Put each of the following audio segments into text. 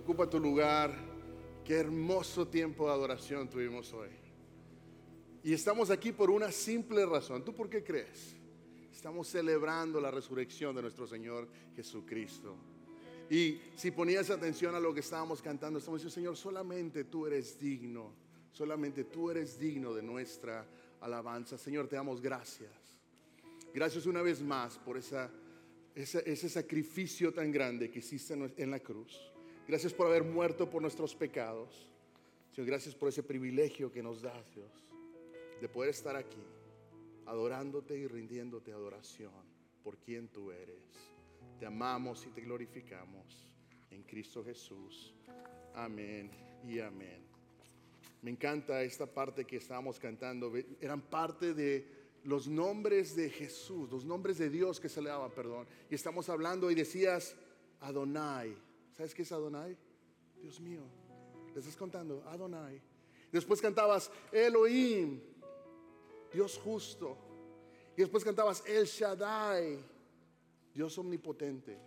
Ocupa tu lugar. Qué hermoso tiempo de adoración tuvimos hoy. Y estamos aquí por una simple razón. ¿Tú por qué crees? Estamos celebrando la resurrección de nuestro Señor Jesucristo. Y si ponías atención a lo que estábamos cantando, estamos diciendo: Señor, solamente tú eres digno. Solamente tú eres digno de nuestra alabanza. Señor, te damos gracias. Gracias una vez más por ese sacrificio tan grande que hiciste en la cruz. Gracias por haber muerto por nuestros pecados. Señor, gracias por ese privilegio que nos das, Dios, de poder estar aquí adorándote y rindiéndote adoración por quien tú eres. Te amamos y te glorificamos en Cristo Jesús. Amén y amén. Me encanta esta parte que estábamos cantando. Eran parte de los nombres de Jesús, los nombres de Dios que se le daban, perdón. Y estamos hablando y decías Adonai. ¿Sabes qué es Adonai? Dios mío, le estás contando Adonai. Después cantabas Elohim, Dios justo. Y después cantabas El Shaddai, Dios omnipotente,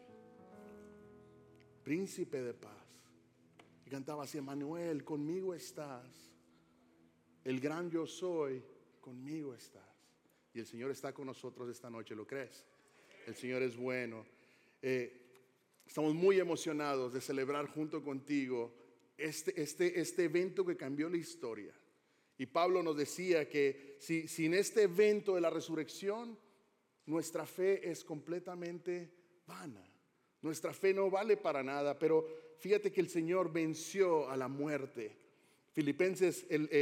príncipe de paz. Y cantabas Emmanuel, conmigo estás. El gran yo soy, conmigo estás. Y el Señor está con nosotros esta noche, ¿lo crees? El Señor es bueno. Estamos muy emocionados de celebrar junto contigo este evento que cambió la historia. Y Pablo nos decía que sin este evento de la resurrección, nuestra fe es completamente vana. Nuestra fe no vale para nada, pero fíjate que el Señor venció a la muerte. En Filipenses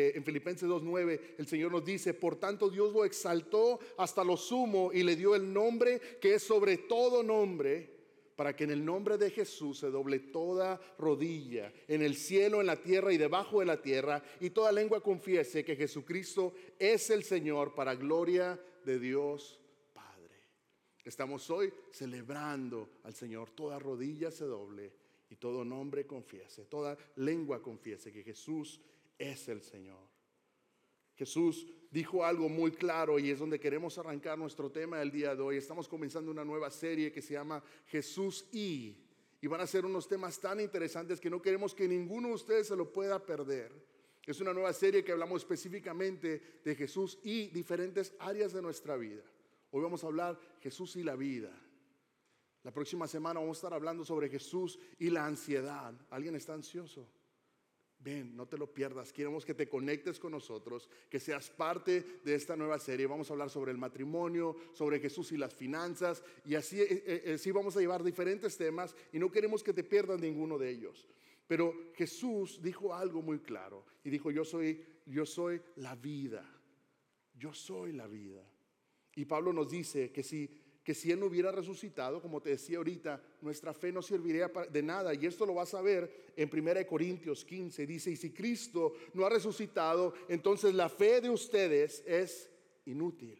2:9 el Señor nos dice: por tanto Dios lo exaltó hasta lo sumo y le dio el nombre que es sobre todo nombre, para que en el nombre de Jesús se doble toda rodilla, en el cielo, en la tierra y debajo de la tierra, y toda lengua confiese que Jesucristo es el Señor, para gloria de Dios Padre. Estamos hoy celebrando al Señor. Toda rodilla se doble y todo nombre confiese, toda lengua confiese que Jesús es el Señor. Jesús dijo algo muy claro, y es donde queremos arrancar nuestro tema del día de hoy. Estamos comenzando una nueva serie que se llama Jesús y van a ser unos temas tan interesantes que no queremos que ninguno de ustedes se lo pueda perder. Es una nueva serie que hablamos específicamente de Jesús y diferentes áreas de nuestra vida. Hoy vamos a hablar Jesús y la vida. La próxima semana vamos a estar hablando sobre Jesús y la ansiedad. ¿Alguien está ansioso? Ven, no te lo pierdas. Queremos que te conectes con nosotros, que seas parte de esta nueva serie. Vamos a hablar sobre el matrimonio, sobre Jesús y las finanzas, y así vamos a llevar diferentes temas, y no queremos que te pierdas ninguno de ellos. Pero Jesús dijo algo muy claro y dijo: yo soy la vida. Yo soy la vida. Y Pablo nos dice que si Él no hubiera resucitado, como te decía ahorita, nuestra fe no serviría de nada. Y esto lo vas a ver en 1 Corintios 15. Dice: y si Cristo no ha resucitado, entonces la fe de ustedes es inútil,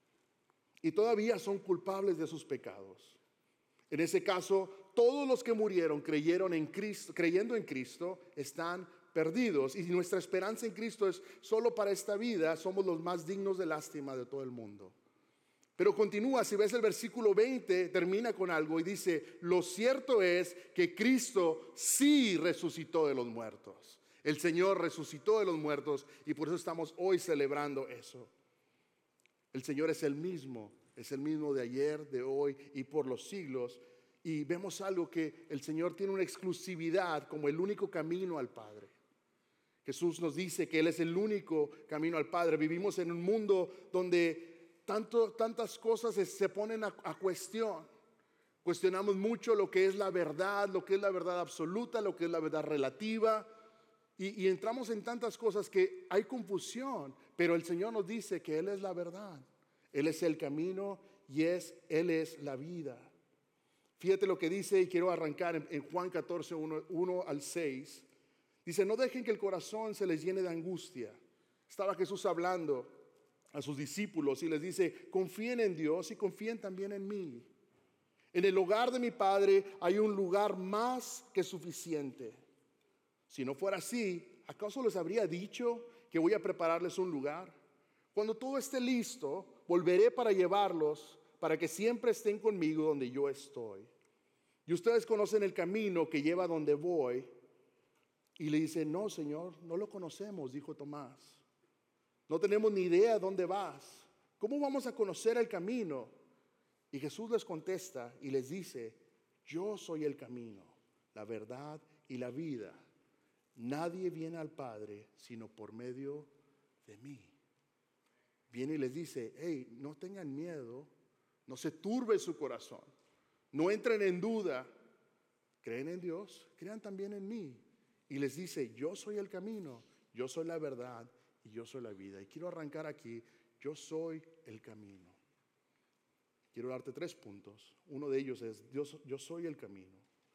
y todavía son culpables de sus pecados. En ese caso, todos los que murieron creyendo en Cristo están perdidos. Y nuestra esperanza en Cristo es solo para esta vida. Somos los más dignos de lástima de todo el mundo. Pero continúa, si ves el versículo 20, termina con algo y dice: lo cierto es que Cristo sí resucitó de los muertos. El Señor resucitó de los muertos, y por eso estamos hoy celebrando eso. El Señor es el mismo de ayer, de hoy y por los siglos. Y vemos algo, que el Señor tiene una exclusividad como el único camino al Padre. Jesús nos dice que Él es el único camino al Padre. Vivimos en un mundo donde tantas cosas se ponen a cuestión. Cuestionamos mucho lo que es la verdad, lo que es la verdad absoluta, lo que es la verdad relativa, y entramos en tantas cosas que hay confusión. Pero el Señor nos dice que Él es la verdad, Él es el camino y Él es la vida. Fíjate lo que dice, y quiero arrancar en Juan 14, 1 al 6. Dice: no dejen que el corazón se les llene de angustia. Estaba Jesús hablando a sus discípulos y les dice: confíen en Dios y confíen también en mí. En el hogar de mi Padre hay un lugar más que suficiente. Si no fuera así, ¿acaso les habría dicho que voy a prepararles un lugar? Cuando todo esté listo, volveré para llevarlos, para que siempre estén conmigo donde yo estoy. Y ustedes conocen el camino que lleva a donde voy. Y le dice, no, Señor, no lo conocemos, dijo Tomás. No tenemos ni idea dónde vas. ¿Cómo vamos a conocer el camino? Y Jesús les contesta y les dice, yo soy el camino, la verdad y la vida. Nadie viene al Padre sino por medio de mí. Viene y les dice, hey, no tengan miedo, no se turbe su corazón, no entren en duda, creen en Dios, crean también en mí. Y les dice, yo soy el camino, yo soy la verdad y yo soy la vida. Y quiero arrancar aquí, yo soy el camino. Quiero darte 3 puntos. Uno de ellos es, yo soy el camino.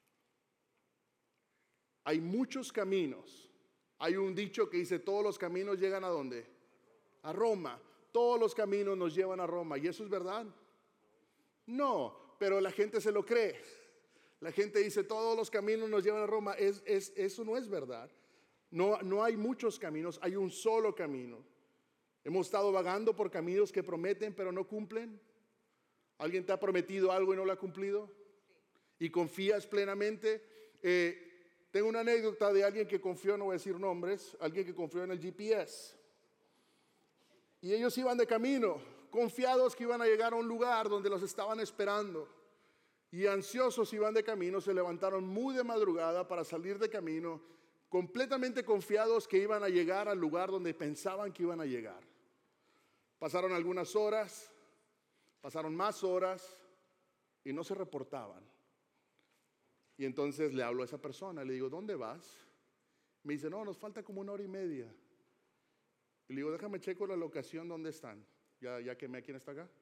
Hay muchos caminos. Hay un dicho que dice, todos los caminos llegan ¿a dónde? A Roma. Todos los caminos nos llevan a Roma. ¿Y eso es verdad? No, pero la gente se lo cree. La gente dice, todos los caminos nos llevan a Roma. Eso no es verdad. No hay muchos caminos, hay un solo camino. Hemos estado vagando por caminos que prometen pero no cumplen. ¿Alguien te ha prometido algo y no lo ha cumplido? ¿Y confías plenamente? Tengo una anécdota de alguien que confió, no voy a decir nombres, alguien que confió en el GPS. Y ellos iban de camino, confiados que iban a llegar a un lugar donde los estaban esperando. Y ansiosos iban de camino, se levantaron muy de madrugada para salir de camino, completamente confiados que iban a llegar al lugar donde pensaban que iban a llegar. Pasaron algunas horas, pasaron más horas y no se reportaban. Y entonces le hablo a esa persona, le digo, ¿dónde vas? Me dice, no, nos falta como 1 hora y media. Y le digo, déjame checo la locación donde están. Ya quemé a quién está acá.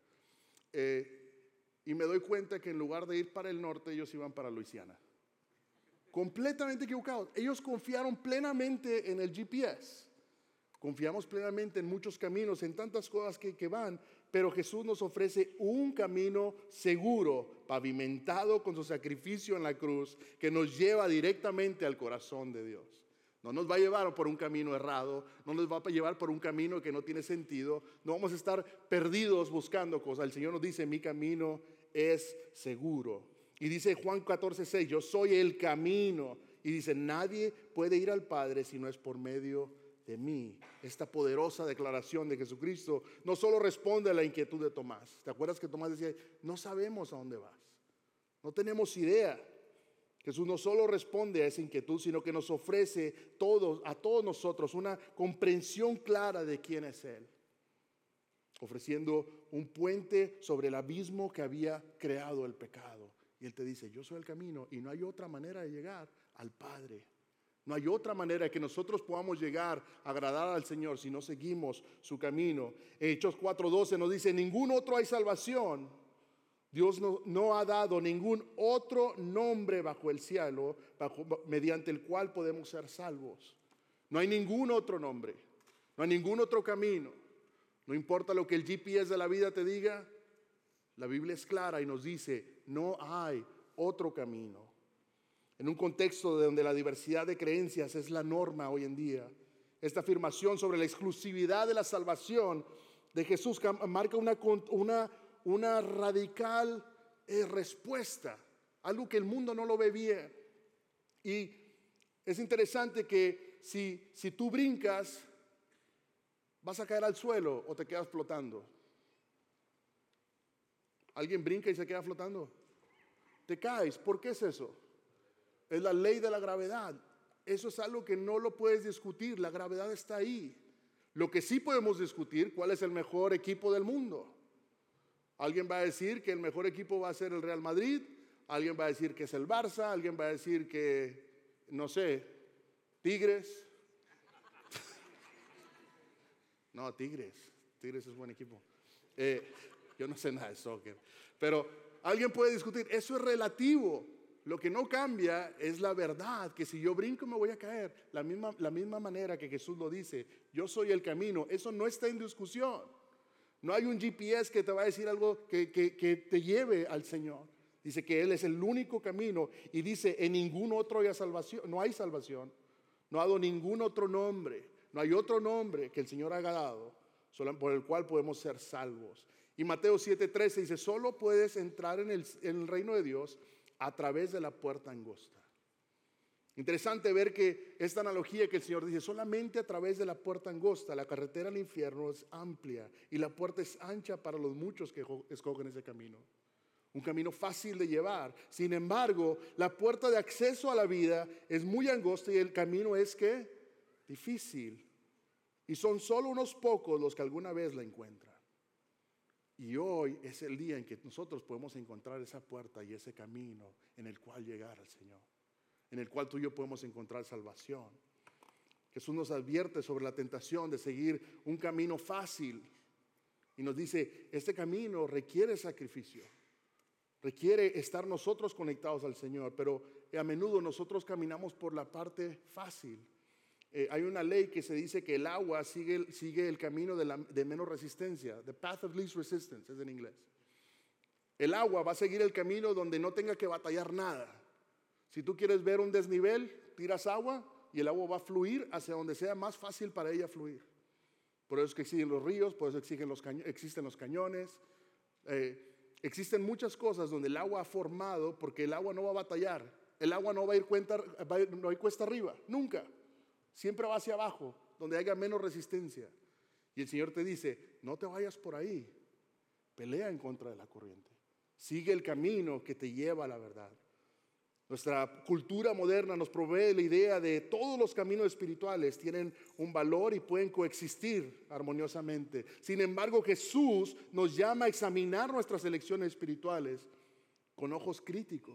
Y me doy cuenta que en lugar de ir para el norte, ellos iban para Luisiana. Completamente equivocados. Ellos confiaron plenamente en el GPS. Confiamos plenamente en muchos caminos, en tantas cosas que van, pero Jesús nos ofrece un camino seguro, pavimentado con su sacrificio en la cruz, que nos lleva directamente al corazón de Dios. No nos va a llevar por un camino errado, no nos va a llevar por un camino que no tiene sentido, no vamos a estar perdidos buscando cosas. El Señor nos dice, mi camino es seguro. Y dice Juan 14:6, yo soy el camino. Y dice, nadie puede ir al Padre si no es por medio de mí. Esta poderosa declaración de Jesucristo no solo responde a la inquietud de Tomás. ¿Te acuerdas que Tomás decía, no sabemos a dónde vas? No tenemos idea. Jesús no solo responde a esa inquietud, sino que nos ofrece a todos nosotros una comprensión clara de quién es Él, ofreciendo un puente sobre el abismo que había creado el pecado. Y Él te dice, yo soy el camino y no hay otra manera de llegar al Padre. No hay otra manera de que nosotros podamos llegar a agradar al Señor si no seguimos su camino. Hechos 4:12 nos dice, ningún otro hay salvación. Dios no ha dado ningún otro nombre bajo el cielo mediante el cual podemos ser salvos. No hay ningún otro nombre, no hay ningún otro camino. No importa lo que el GPS de la vida te diga, la Biblia es clara y nos dice, no hay otro camino. En un contexto donde la diversidad de creencias es la norma hoy en día, esta afirmación sobre la exclusividad de la salvación de Jesús marca una radical respuesta, algo que el mundo no lo ve bien. Y es interesante que si tú brincas, vas a caer al suelo o te quedas flotando. ¿Alguien brinca y se queda flotando? Te caes. ¿Por qué es eso? Es la ley de la gravedad. Eso es algo que no lo puedes discutir. La gravedad está ahí. Lo que sí podemos discutir, ¿cuál es el mejor equipo del mundo? Alguien va a decir que el mejor equipo va a ser el Real Madrid, alguien va a decir que es el Barça, alguien va a decir que, no sé, Tigres. No, Tigres es buen equipo. Yo no sé nada de soccer, pero alguien puede discutir, eso es relativo. Lo que no cambia es la verdad, que si yo brinco me voy a caer. La misma manera que Jesús lo dice, yo soy el camino, eso no está en discusión. No hay un GPS que te va a decir algo que te lleve al Señor. Dice que Él es el único camino y dice, en ningún otro hay salvación, no hay salvación. No ha dado ningún otro nombre, no hay otro nombre que el Señor haya dado, solo por el cual podemos ser salvos. Y Mateo 7:13 dice, solo puedes entrar en el reino de Dios a través de la puerta angosta. Interesante ver que esta analogía que el Señor dice, solamente a través de la puerta angosta, la carretera al infierno es amplia y la puerta es ancha para los muchos que escogen ese camino. Un camino fácil de llevar. Sin embargo, la puerta de acceso a la vida es muy angosta y el camino es ¿qué? Difícil. Y son solo unos pocos los que alguna vez la encuentran. Y hoy es el día en que nosotros podemos encontrar esa puerta y ese camino en el cual llegar al Señor, en el cual tú y yo podemos encontrar salvación. Jesús nos advierte sobre la tentación de seguir un camino fácil y nos dice, este camino requiere sacrificio, requiere estar nosotros conectados al Señor, pero a menudo nosotros caminamos por la parte fácil. Hay una ley que se dice que el agua sigue el camino de menos resistencia, the path of least resistance es en inglés. El agua va a seguir el camino donde no tenga que batallar nada. Si tú quieres ver un desnivel, tiras agua y el agua va a fluir hacia donde sea más fácil para ella fluir. Por eso es que existen los ríos, por eso existen los cañones. Existen muchas cosas donde el agua ha formado porque el agua no va a batallar. El agua no va a ir cuesta arriba, nunca. Siempre va hacia abajo, donde haya menos resistencia. Y el Señor te dice, no te vayas por ahí. Pelea en contra de la corriente. Sigue el camino que te lleva a la verdad. Nuestra cultura moderna nos provee la idea de todos los caminos espirituales tienen un valor y pueden coexistir armoniosamente. Sin embargo, Jesús nos llama a examinar nuestras elecciones espirituales con ojos críticos.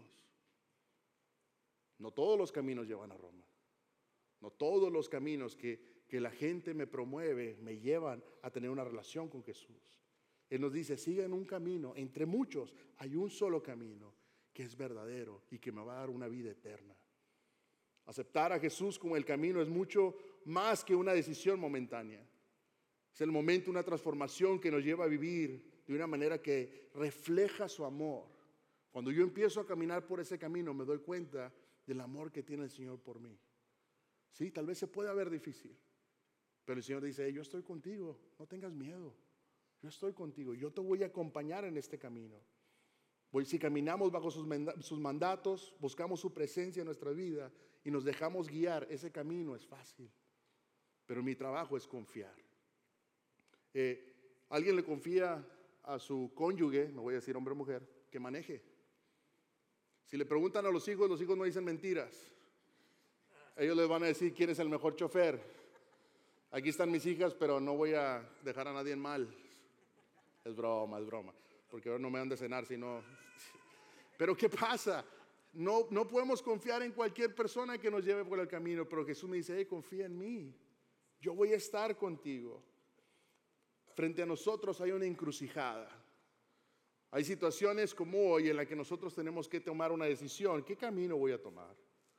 No todos los caminos llevan a Roma. No todos los caminos que la gente me promueve me llevan a tener una relación con Jesús. Él nos dice, sigan un camino, entre muchos hay un solo camino que es verdadero y que me va a dar una vida eterna. Aceptar a Jesús como el camino es mucho más que una decisión momentánea. Es el momento, una transformación que nos lleva a vivir de una manera que refleja su amor. Cuando yo empiezo a caminar por ese camino me doy cuenta del amor que tiene el Señor por mí. Sí, tal vez se pueda ver difícil, pero el Señor dice, hey, yo estoy contigo, no tengas miedo, yo estoy contigo, yo te voy a acompañar en este camino. Si caminamos bajo sus mandatos, buscamos su presencia en nuestra vida y nos dejamos guiar, ese camino es fácil, pero mi trabajo es confiar. Alguien le confía a su cónyuge, no voy a decir hombre o mujer, que maneje. Si le preguntan a los hijos no dicen mentiras. Ellos les van a decir quién es el mejor chofer. Aquí están mis hijas, pero no voy a dejar a nadie en mal. Es broma, porque ahora no me dan de cenar, sino... Pero ¿qué pasa? No podemos confiar en cualquier persona que nos lleve por el camino, pero Jesús me dice, hey, confía en mí. Yo voy a estar contigo. Frente a nosotros hay una encrucijada. Hay situaciones como hoy en las que nosotros tenemos que tomar una decisión. ¿Qué camino voy a tomar?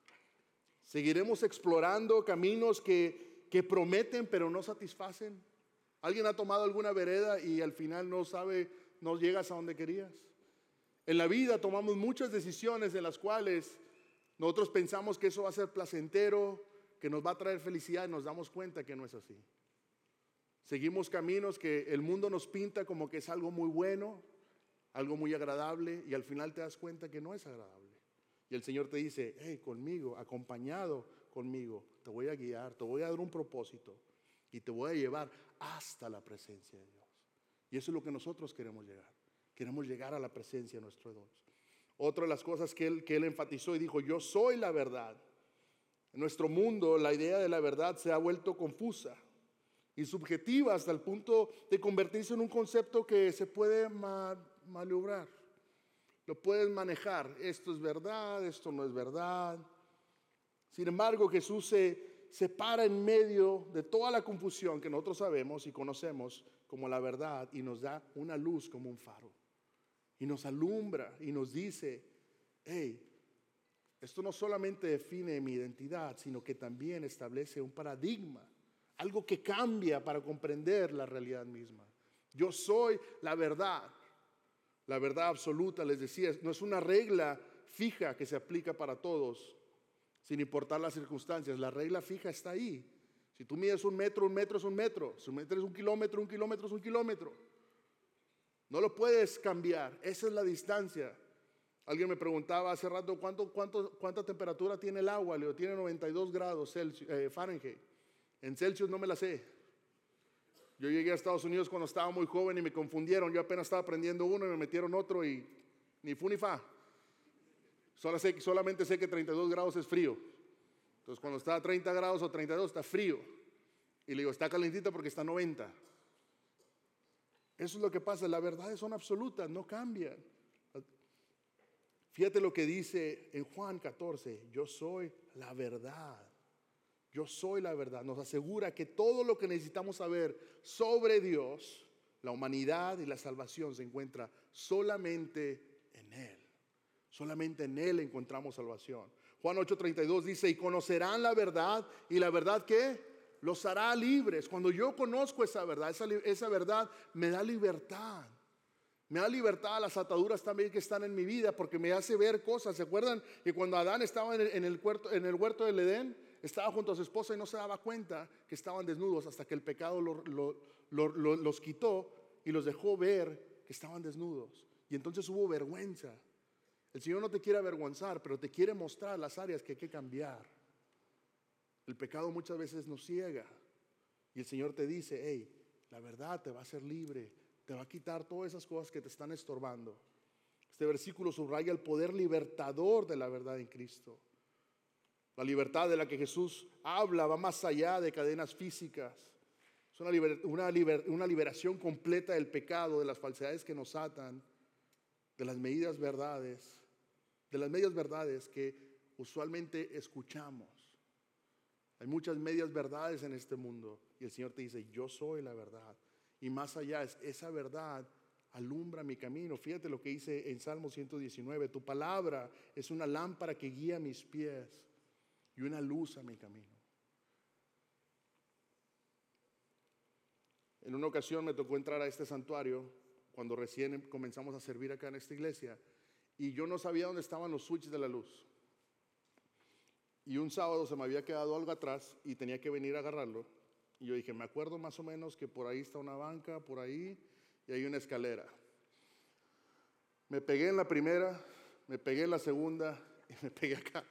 ¿Seguiremos explorando caminos que prometen pero no satisfacen? ¿Alguien ha tomado alguna vereda y al final no llegas a donde querías? En la vida tomamos muchas decisiones en las cuales nosotros pensamos que eso va a ser placentero, que nos va a traer felicidad y nos damos cuenta que no es así. Seguimos caminos que el mundo nos pinta como que es algo muy bueno, algo muy agradable y al final te das cuenta que no es agradable. Y el Señor te dice, hey, conmigo, acompañado conmigo, te voy a guiar, te voy a dar un propósito y te voy a llevar hasta la presencia de Dios. Y eso es lo que nosotros queremos llegar. Queremos llegar a la presencia de nuestro Dios. Otra de las cosas que él enfatizó y dijo, yo soy la verdad. En nuestro mundo la idea de la verdad se ha vuelto confusa y subjetiva hasta el punto de convertirse en un concepto que se puede maniobrar. Lo puedes manejar, esto es verdad, esto no es verdad. Sin embargo, Jesús se para en medio de toda la confusión que nosotros sabemos y conocemos como la verdad y nos da una luz como un faro. Y nos alumbra y nos dice, hey, esto no solamente define mi identidad, sino que también establece un paradigma, algo que cambia para comprender la realidad misma. Yo soy la verdad. La verdad absoluta, les decía, no es una regla fija que se aplica para todos, sin importar las circunstancias. La regla fija está ahí. Si tú mides un metro es un metro. Si mides un kilómetro es un kilómetro. No lo puedes cambiar. Esa es la distancia. Alguien me preguntaba hace rato, ¿cuánta temperatura tiene el agua? Le digo, tiene 92 grados Celsius, Fahrenheit. En Celsius no me la sé. Yo llegué a Estados Unidos cuando estaba muy joven y me confundieron. Yo apenas estaba aprendiendo uno y me metieron otro y ni fu ni fa. Solamente sé que 32 grados es frío. Entonces cuando está a 30 grados o 32 está frío. Y le digo, está calentita porque está a 90. Eso es lo que pasa. Las verdades son absolutas, no cambian. Fíjate lo que dice en Juan 14. Yo soy la verdad. Yo soy la verdad. Nos asegura que todo lo que necesitamos saber sobre Dios, la humanidad y la salvación se encuentra solamente en Él. Solamente en Él encontramos salvación. Juan 8:32 dice, y conocerán la verdad, y la verdad ¿qué? Los hará libres. Cuando yo conozco esa verdad, esa verdad me da libertad. Me da libertad a las ataduras también que están en mi vida, porque me hace ver cosas. ¿Se acuerdan que cuando Adán estaba en el huerto del Edén, estaba junto a su esposa y no se daba cuenta que estaban desnudos hasta que el pecado los quitó y los dejó ver que estaban desnudos? Y entonces hubo vergüenza. El Señor no te quiere avergonzar, pero te quiere mostrar las áreas que hay que cambiar. El pecado muchas veces nos ciega y el Señor te dice, hey, la verdad te va a hacer libre, te va a quitar todas esas cosas que te están estorbando. Este versículo subraya el poder libertador de la verdad en Cristo. La libertad de la que Jesús habla va más allá de cadenas físicas. Es una liberación completa del pecado, de las falsedades que nos atan, de las medias verdades que usualmente escuchamos. Hay muchas medias verdades en este mundo y el Señor te dice, yo soy la verdad. Y más allá, esa verdad alumbra mi camino. Fíjate lo que dice en Salmo 119, tu palabra es una lámpara que guía mis pies y una luz a mi camino. En una ocasión me tocó entrar a este santuario cuando recién comenzamos a servir acá en esta iglesia y yo no sabía dónde estaban los switches de la luz. Y un sábado se me había quedado algo atrás y tenía que venir a agarrarlo. Y yo dije, me acuerdo más o menos que por ahí está una banca, por ahí, y hay una escalera. Me pegué en la primera, me pegué en la segunda y me pegué acá.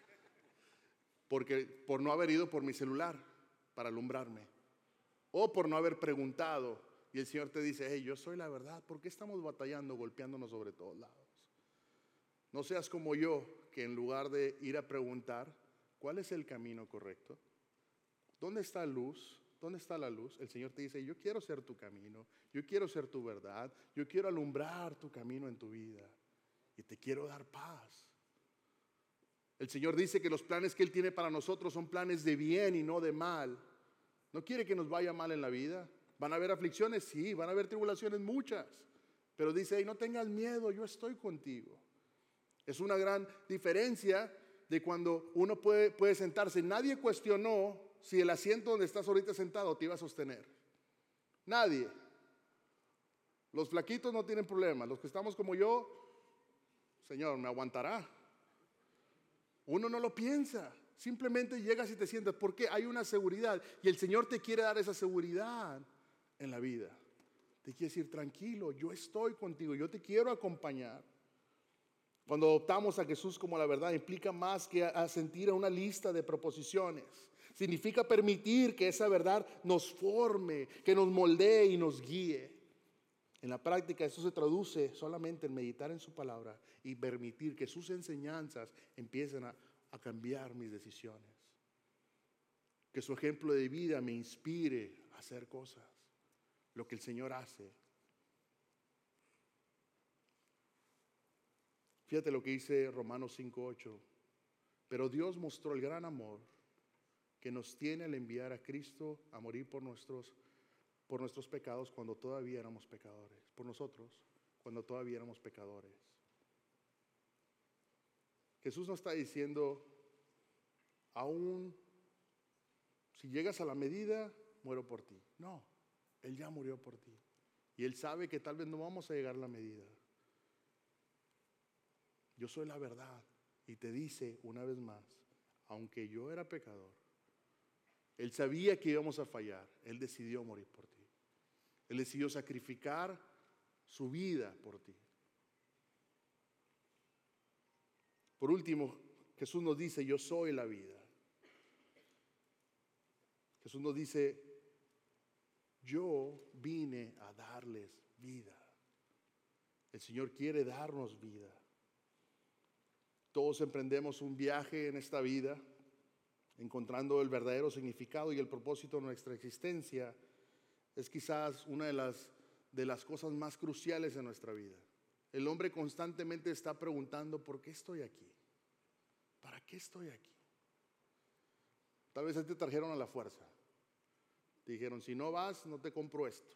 Por no haber ido por mi celular para alumbrarme. O por no haber preguntado. Y el Señor te dice, hey, yo soy la verdad. ¿Por qué estamos batallando, golpeándonos sobre todos lados? No seas como yo, que en lugar de ir a preguntar, ¿cuál es el camino correcto? ¿Dónde está la luz? ¿Dónde está la luz? El Señor te dice, yo quiero ser tu camino, yo quiero ser tu verdad, yo quiero alumbrar tu camino en tu vida y te quiero dar paz. El Señor dice que los planes que Él tiene para nosotros son planes de bien y no de mal. No quiere que nos vaya mal en la vida. ¿Van a haber aflicciones? Sí, van a haber tribulaciones, muchas. Pero dice, hey, no tengas miedo, yo estoy contigo. Es una gran diferencia de cuando uno puede sentarse. Nadie cuestionó si el asiento donde estás ahorita sentado te iba a sostener. Nadie. Los flaquitos no tienen problema. Los que estamos como yo, Señor, ¿me aguantará? Uno no lo piensa. Simplemente llegas y te sientas porque hay una seguridad. Y el Señor te quiere dar esa seguridad en la vida. Te quiere decir, tranquilo, yo estoy contigo, yo te quiero acompañar. Cuando adoptamos a Jesús como la verdad, implica más que asentir a una lista de proposiciones. Significa permitir que esa verdad nos forme, que nos moldee y nos guíe. En la práctica eso se traduce solamente en meditar en su palabra y permitir que sus enseñanzas empiecen a cambiar mis decisiones. Que su ejemplo de vida me inspire a hacer cosas, lo que el Señor hace. Fíjate lo que dice Romanos 5:8. Pero Dios mostró el gran amor que nos tiene al enviar a Cristo a morir por nuestros pecados cuando todavía éramos pecadores. Por nosotros, cuando todavía éramos pecadores. Jesús no está diciendo, aún si llegas a la medida, muero por ti. No, Él ya murió por ti. Y Él sabe que tal vez no vamos a llegar a la medida. Yo soy la verdad. Y te dice una vez más, aunque yo era pecador, Él sabía que íbamos a fallar. Él decidió morir por ti. Él decidió sacrificar su vida por ti. Por último, Jesús nos dice, yo soy la vida. Jesús nos dice, yo vine a darles vida. El Señor quiere darnos vida. Todos emprendemos un viaje en esta vida, encontrando el verdadero significado y el propósito de nuestra existencia. Es quizás una de las cosas más cruciales en nuestra vida. El hombre constantemente está preguntando, ¿por qué estoy aquí? ¿Para qué estoy aquí? Tal vez te trajeron a la fuerza. Te dijeron, si no vas, no te compro esto.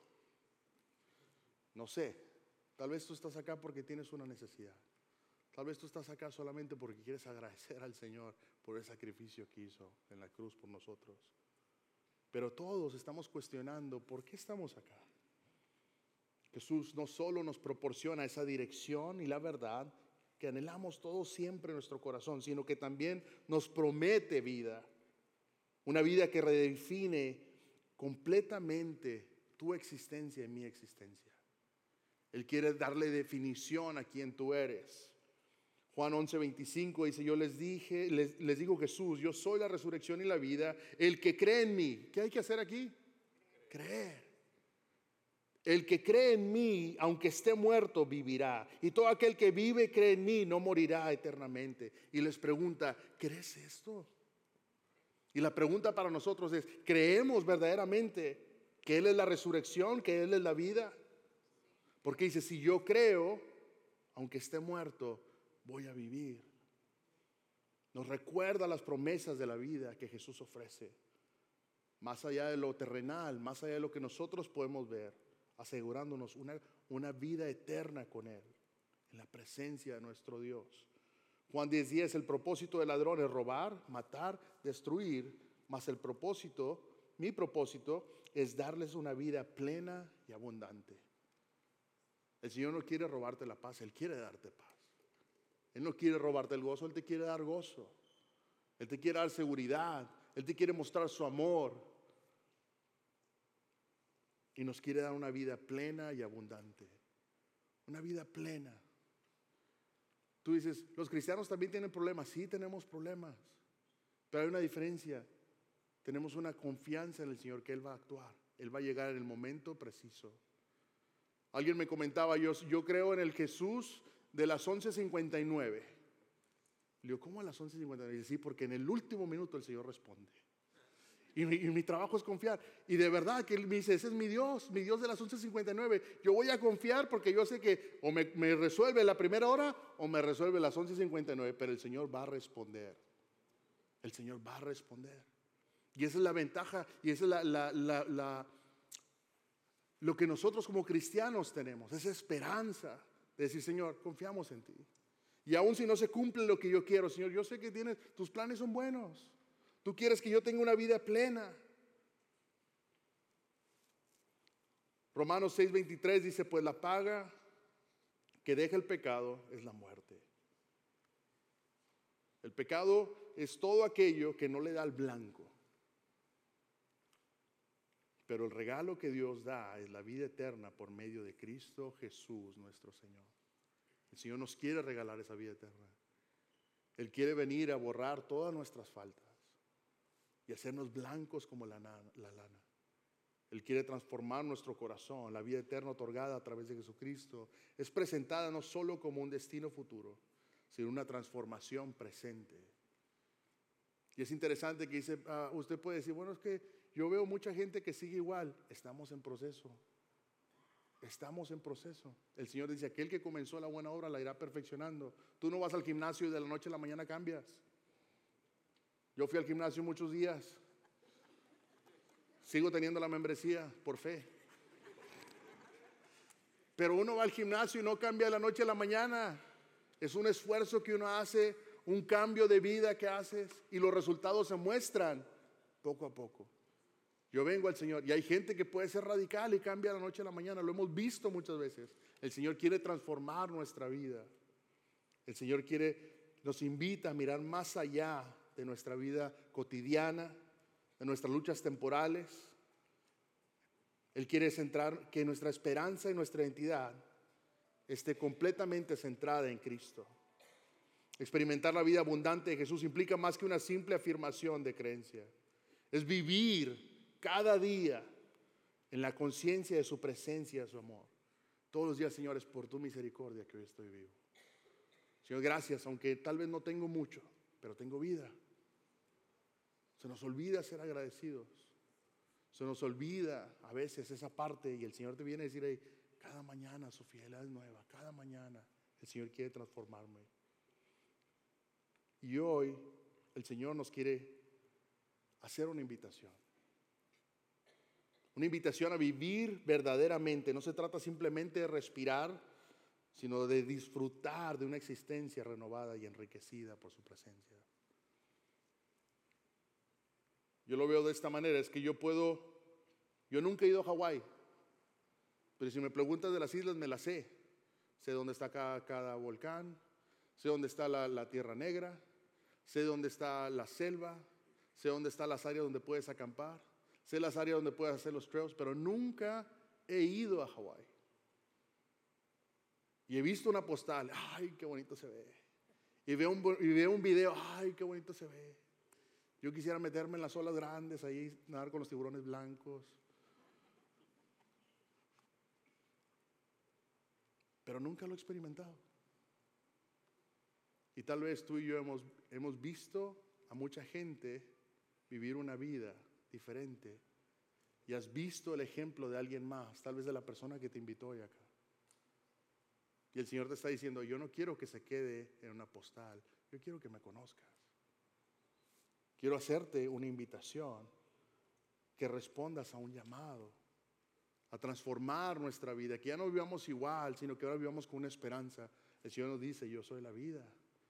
No sé, tal vez tú estás acá porque tienes una necesidad. Tal vez tú estás acá solamente porque quieres agradecer al Señor por el sacrificio que hizo en la cruz por nosotros. Pero todos estamos cuestionando, ¿por qué estamos acá? Jesús no solo nos proporciona esa dirección y la verdad que anhelamos todos siempre en nuestro corazón, sino que también nos promete vida. Una vida que redefine completamente tu existencia y mi existencia. Él quiere darle definición a quien tú eres. Juan 11:25 dice, yo les digo Jesús, yo soy la resurrección y la vida. El que cree en mí, ¿qué hay que hacer aquí? Creer. El que cree en mí, aunque esté muerto, vivirá. Y todo aquel que vive y cree en mí, no morirá eternamente. Y les pregunta, ¿crees esto? Y la pregunta para nosotros es, ¿creemos verdaderamente que Él es la resurrección, que Él es la vida? Porque dice, si yo creo, aunque esté muerto, voy a vivir. Nos recuerda las promesas de la vida que Jesús ofrece. Más allá de lo terrenal, más allá de lo que nosotros podemos ver, asegurándonos una vida eterna con Él, en la presencia de nuestro Dios. Juan 10:10, el propósito del ladrón es robar, matar, destruir, mas mi propósito es darles una vida plena y abundante. El Señor no quiere robarte la paz, Él quiere darte paz. Él no quiere robarte el gozo, Él te quiere dar gozo. Él te quiere dar seguridad, Él te quiere mostrar su amor. Y nos quiere dar una vida plena y abundante. Una vida plena. Tú dices, los cristianos también tienen problemas. Sí, tenemos problemas. Pero hay una diferencia. Tenemos una confianza en el Señor que Él va a actuar. Él va a llegar en el momento preciso. Alguien me comentaba, yo creo en el Jesús de las 11:59. Le digo, ¿cómo a las 11:59? Dice, sí, porque en el último minuto el Señor responde. Y mi trabajo es confiar. Y de verdad que Él me dice, ese es mi Dios de las 11:59. Yo voy a confiar porque yo sé que o me resuelve la primera hora o me resuelve las 11:59. Pero el Señor va a responder. El Señor va a responder. Y esa es la ventaja y esa es lo que nosotros como cristianos tenemos. Esa esperanza de decir, Señor, confiamos en ti. Y aun si no se cumple lo que yo quiero, Señor, yo sé que tus planes son buenos. Tú quieres que yo tenga una vida plena. Romanos 6:23 dice, pues la paga que deja el pecado es la muerte. El pecado es todo aquello que no le da el blanco. Pero el regalo que Dios da es la vida eterna por medio de Cristo Jesús nuestro Señor. El Señor nos quiere regalar esa vida eterna. Él quiere venir a borrar todas nuestras faltas y hacernos blancos como la lana. Él quiere transformar nuestro corazón. La vida eterna otorgada a través de Jesucristo es presentada no solo como un destino futuro, sino una transformación presente. Y es interesante que dice, usted puede decir, bueno, es que yo veo mucha gente que sigue igual. Estamos en proceso. Estamos en proceso. El Señor dice, aquel que comenzó la buena obra la irá perfeccionando. Tú no vas al gimnasio y de la noche a la mañana cambias. Yo fui al gimnasio muchos días. Sigo teniendo la membresía por fe. Pero uno va al gimnasio y no cambia de la noche a la mañana. Es un esfuerzo que uno hace, un cambio de vida que haces y los resultados se muestran poco a poco. Yo vengo al Señor y hay gente que puede ser radical y cambia de la noche a la mañana. Lo hemos visto muchas veces. El Señor quiere transformar nuestra vida. El Señor nos invita a mirar más allá de nuestra vida cotidiana, de nuestras luchas temporales. Él quiere centrar que nuestra esperanza y nuestra identidad esté completamente centrada en Cristo. Experimentar la vida abundante de Jesús implica más que una simple afirmación de creencia. Es vivir cada día en la conciencia de su presencia, de su amor. Todos los días, Señor, es por tu misericordia que hoy estoy vivo. Señor, gracias, aunque tal vez no tengo mucho, pero tengo vida. Se nos olvida ser agradecidos. Se nos olvida a veces esa parte y el Señor te viene a decir, hey, cada mañana su fidelidad es nueva, cada mañana el Señor quiere transformarme. Y hoy el Señor nos quiere hacer una invitación. Una invitación a vivir verdaderamente. No se trata simplemente de respirar, sino de disfrutar de una existencia renovada y enriquecida por su presencia. Yo lo veo de esta manera, es que yo nunca he ido a Hawái, pero si me preguntas de las islas me las sé. Sé dónde está cada volcán, sé dónde está la Tierra Negra, sé dónde está la selva, sé dónde están las áreas donde puedes acampar, sé las áreas donde puedes hacer los trails, pero nunca he ido a Hawái. Y he visto una postal, ay, qué bonito se ve. Y veo un video, ay, qué bonito se ve. Yo quisiera meterme en las olas grandes, ahí nadar con los tiburones blancos. Pero nunca lo he experimentado. Y tal vez tú y yo hemos visto a mucha gente vivir una vida diferente. Y has visto el ejemplo de alguien más, tal vez de la persona que te invitó hoy acá. Y el Señor te está diciendo, yo no quiero que se quede en una postal, yo quiero que me conozcas. Quiero hacerte una invitación, que respondas a un llamado, a transformar nuestra vida, que ya no vivamos igual, sino que ahora vivamos con una esperanza. El Señor nos dice, yo soy la vida,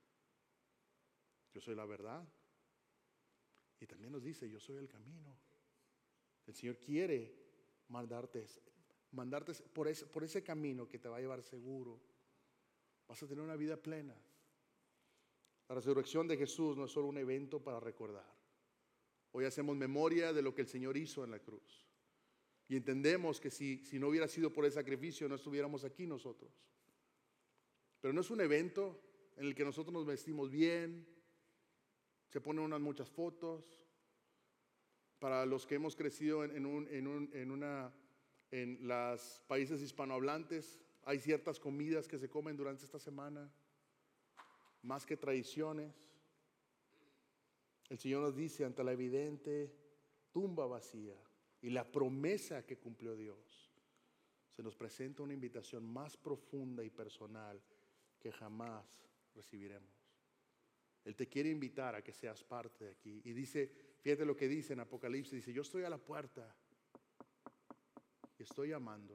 yo soy la verdad, y también nos dice, yo soy el camino. El Señor quiere mandarte por ese camino que te va a llevar seguro. Vas a tener una vida plena. La resurrección de Jesús no es solo un evento para recordar. Hoy hacemos memoria de lo que el Señor hizo en la cruz. Y entendemos que si no hubiera sido por el sacrificio, no estuviéramos aquí nosotros. Pero no es un evento en el que nosotros nos vestimos bien, se ponen muchas fotos. Para los que hemos crecido en los países hispanohablantes, hay ciertas comidas que se comen durante esta semana. Más que tradiciones, el Señor nos dice ante la evidente tumba vacía y la promesa que cumplió Dios, se nos presenta una invitación más profunda y personal que jamás recibiremos. Él te quiere invitar a que seas parte de aquí. Y dice, fíjate lo que dice en Apocalipsis, dice, yo estoy a la puerta y estoy llamando.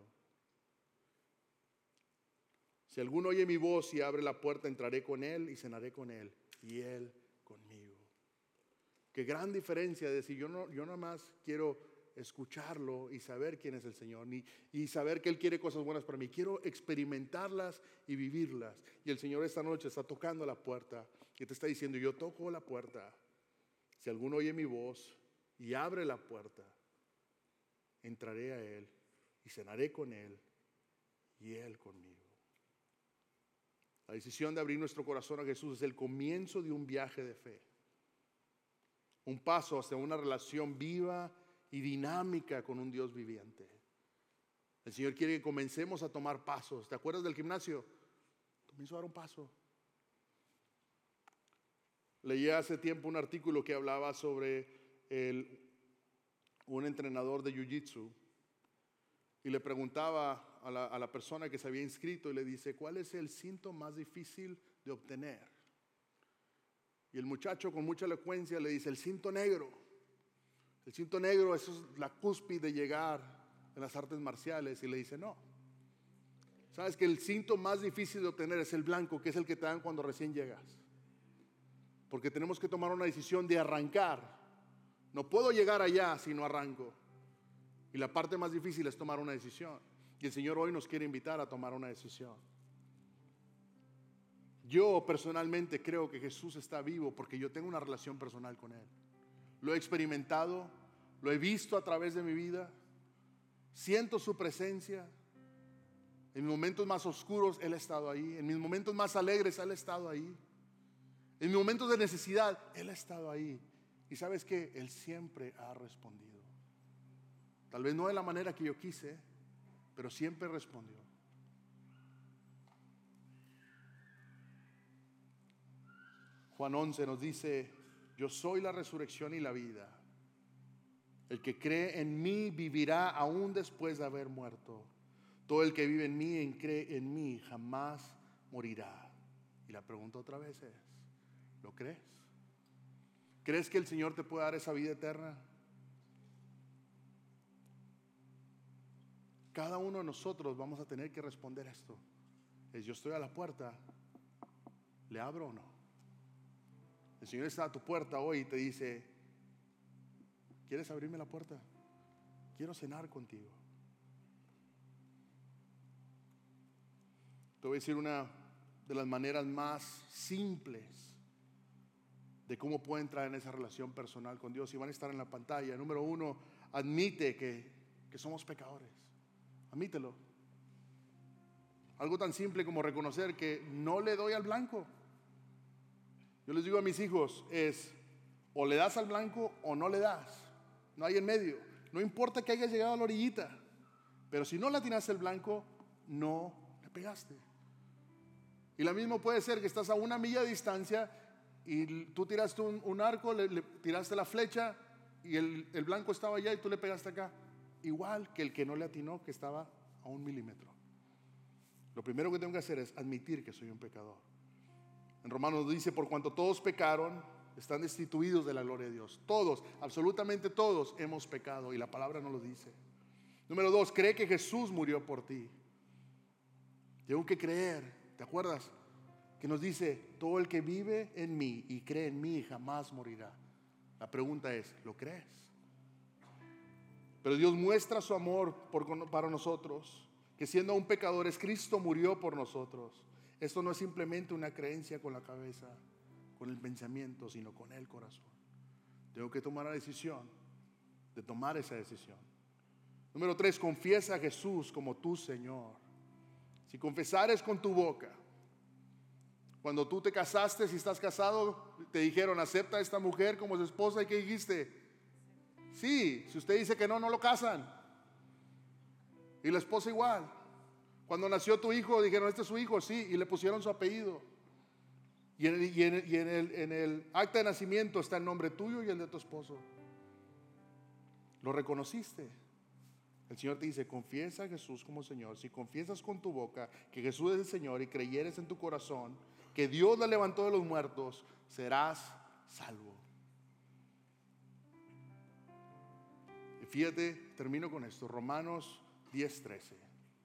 Si alguno oye mi voz y abre la puerta, entraré con él y cenaré con él y él conmigo. Qué gran diferencia de decir, yo nada más quiero escucharlo y saber quién es el Señor y saber que Él quiere cosas buenas para mí. Quiero experimentarlas y vivirlas. Y el Señor esta noche está tocando la puerta y te está diciendo, yo toco la puerta. Si alguno oye mi voz y abre la puerta, entraré a Él y cenaré con Él y Él conmigo. La decisión de abrir nuestro corazón a Jesús es el comienzo de un viaje de fe. Un paso hacia una relación viva y dinámica con un Dios viviente. El Señor quiere que comencemos a tomar pasos. ¿Te acuerdas del gimnasio? Comienzo a dar un paso. Leí hace tiempo un artículo que hablaba sobre un entrenador de Jiu-Jitsu y le preguntaba a la persona que se había inscrito y le dice, ¿cuál es el síntoma más difícil de obtener? Y el muchacho con mucha elocuencia le dice, el cinto negro. El cinto negro, eso es la cúspide de llegar en las artes marciales. Y le dice, no. Sabes que el cinto más difícil de obtener es el blanco, que es el que te dan cuando recién llegas. Porque tenemos que tomar una decisión de arrancar. No puedo llegar allá si no arranco. Y la parte más difícil es tomar una decisión. Y el Señor hoy nos quiere invitar a tomar una decisión. Yo personalmente creo que Jesús está vivo porque yo tengo una relación personal con Él. Lo he experimentado, lo he visto a través de mi vida. Siento su presencia. En mis momentos más oscuros Él ha estado ahí. En mis momentos más alegres Él ha estado ahí. En mis momentos de necesidad, Él ha estado ahí. Y ¿sabes qué? Él siempre ha respondido. Tal vez no de la manera que yo quise, pero siempre respondió. Juan 11 nos dice: yo soy la resurrección y la vida. El que cree en mí vivirá aún después de haber muerto. Todo el que vive en mí y cree en mí jamás morirá. Y la pregunta otra vez es: ¿lo crees? ¿Crees que el Señor te puede dar esa vida eterna? Cada uno de nosotros vamos a tener que responder esto. Yo estoy a la puerta, ¿le abro o no? El Señor está a tu puerta hoy y te dice: ¿quieres abrirme la puerta? Quiero cenar contigo. Te voy a decir una de las maneras más simples de cómo puede entrar en esa relación personal con Dios, y van a estar en la pantalla. Número 1, admite que somos pecadores. Admítelo. Algo tan simple como reconocer que no le doy al blanco. Yo les digo a mis hijos, es o le das al blanco o no le das. No hay en medio. No importa que hayas llegado a la orillita, pero si no le atinaste el blanco, no le pegaste. Y lo mismo puede ser que estás a 1 milla de distancia y tú tiraste un arco, le tiraste la flecha y el blanco estaba allá y tú le pegaste acá. Igual que el que no le atinó, que estaba a 1 milímetro. Lo primero que tengo que hacer es admitir que soy un pecador. En Romanos dice: por cuanto todos pecaron, están destituidos de la gloria de Dios. Todos, absolutamente todos hemos pecado, y la palabra nos lo dice. Número 2, cree que Jesús murió por ti. Tengo que creer. ¿Te acuerdas? Que nos dice: todo el que vive en mí y cree en mí jamás morirá. La pregunta es: ¿lo crees? Pero Dios muestra su amor para nosotros, que siendo aún pecadores, Cristo murió por nosotros. Esto no es simplemente una creencia con la cabeza, con el pensamiento, sino con el corazón. Tengo que tomar la decisión de tomar esa decisión. Número 3, confiesa a Jesús como tu Señor. Si confesares con tu boca, cuando tú te casaste, si estás casado, te dijeron: acepta a esta mujer como su esposa, ¿y qué dijiste? Sí. Si usted dice que no, no lo casan. Y la esposa igual. Cuando nació tu hijo, dijeron: este es su hijo, sí, y le pusieron su apellido. Y en el acta de nacimiento está el nombre tuyo y el de tu esposo. ¿Lo reconociste? El Señor te dice: confiesa a Jesús como Señor. Si confiesas con tu boca que Jesús es el Señor y creyeres en tu corazón que Dios la levantó de los muertos, serás salvo. Y fíjate, termino con esto, Romanos 10:13.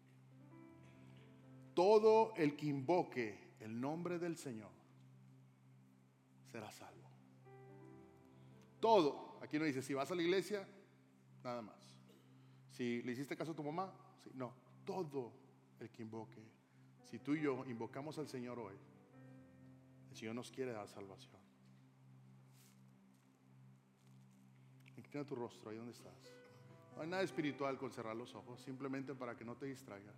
Todo el que invoque el nombre del Señor será salvo. Todo. Aquí no dice si vas a la iglesia, nada más. Si le hiciste caso a tu mamá, sí, no. Todo el que invoque. Si tú y yo invocamos al Señor hoy, el Señor nos quiere dar salvación. Inclina tu rostro ahí donde estás. No hay nada espiritual con cerrar los ojos, simplemente para que no te distraigas.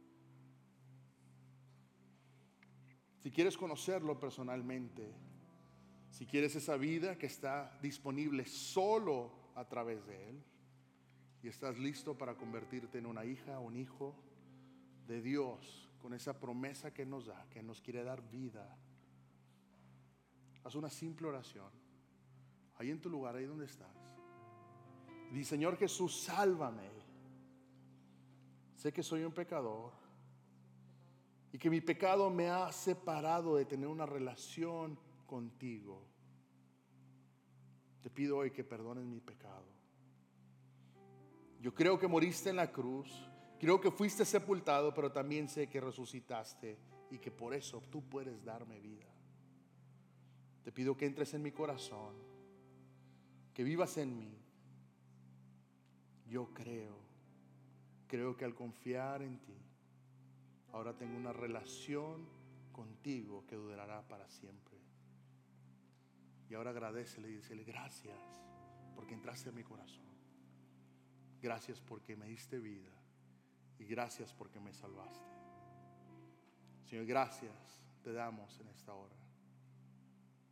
Si quieres conocerlo personalmente, si quieres esa vida que está disponible solo a través de Él, y estás listo para convertirte en una hija o un hijo de Dios, con esa promesa que nos da, que nos quiere dar vida, haz una simple oración ahí en tu lugar, ahí donde estás. Di: Señor Jesús, sálvame. Sé que soy un pecador y que mi pecado me ha separado de tener una relación contigo. Te pido hoy que perdones mi pecado. Yo creo que moriste en la cruz, creo que fuiste sepultado, pero también sé que resucitaste y que por eso tú puedes darme vida. Te pido que entres en mi corazón, que vivas en mí. Yo creo que al confiar en ti, ahora tengo una relación contigo que durará para siempre. Y ahora agradécele y dícele: gracias porque entraste en mi corazón. Gracias porque me diste vida. Y gracias porque me salvaste. Señor, gracias te damos en esta hora.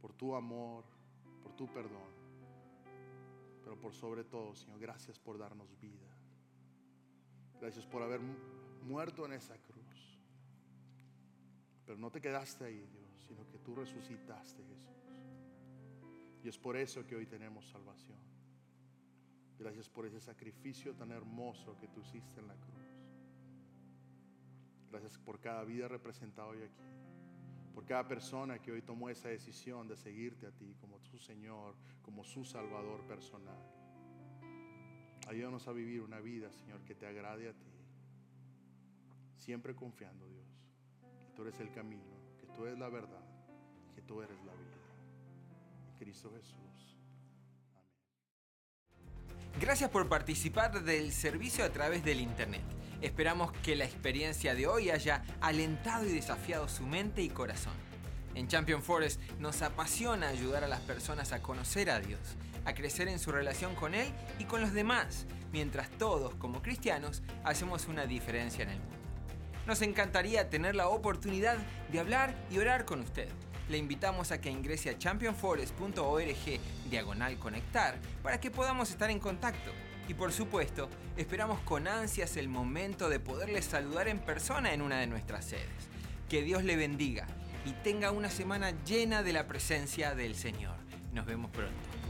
por tu amor, por tu perdón. Pero por sobre todo, Señor, gracias por darnos vida. Gracias por haber muerto en esa cruz. Pero no te quedaste ahí, Dios, sino que tú resucitaste, Jesús. Y es por eso que hoy tenemos salvación. Gracias por ese sacrificio tan hermoso que tú hiciste en la cruz. Gracias por cada vida representada hoy aquí. Por cada persona que hoy tomó esa decisión de seguirte a ti como tu Señor, como su Salvador personal. Ayúdanos a vivir una vida, Señor, que te agrade a ti. Siempre confiando, Dios, que tú eres el camino, que tú eres la verdad, que tú eres la vida. En Cristo Jesús. Amén. Gracias por participar del servicio a través del internet. Esperamos que la experiencia de hoy haya alentado y desafiado su mente y corazón. En Champion Forest nos apasiona ayudar a las personas a conocer a Dios, a crecer en su relación con Él y con los demás, mientras todos, como cristianos, hacemos una diferencia en el mundo. Nos encantaría tener la oportunidad de hablar y orar con usted. Le invitamos a que ingrese a championforest.org/conectar para que podamos estar en contacto. Y por supuesto, esperamos con ansias el momento de poderles saludar en persona en una de nuestras sedes. Que Dios le bendiga y tenga una semana llena de la presencia del Señor. Nos vemos pronto.